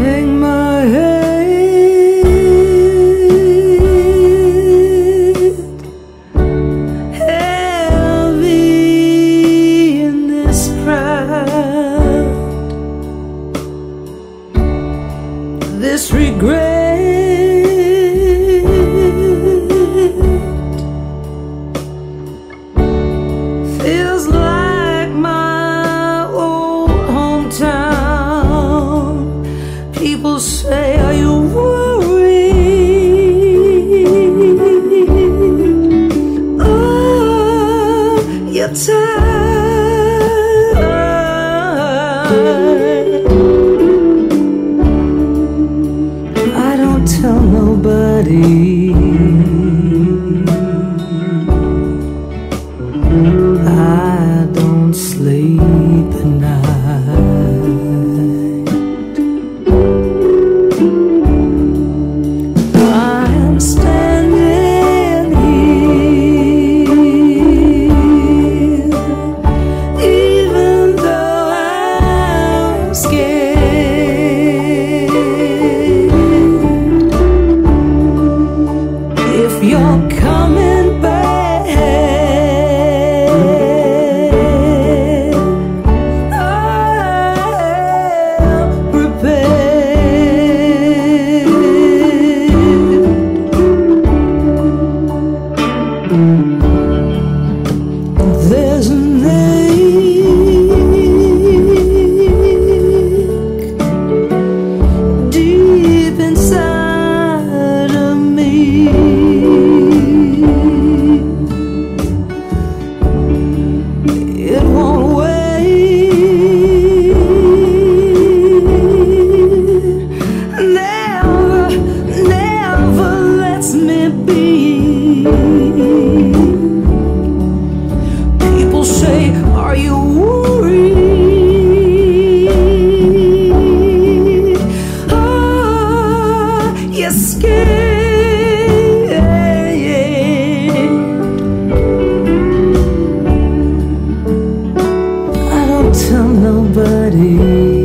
hang my head heavy in this crowd, this regret feels like my old hometown. People say, are you worried? Oh, you're tired. I don't tell nobody. I don't sleep at night. I'm standing here, even though I'm scared. If you're coming back, I'm prepared. There's an ache deep inside of me. It won't wait. Never, never lets me be. People say, are you worried? Oh, you're scared. I don't tell nobody.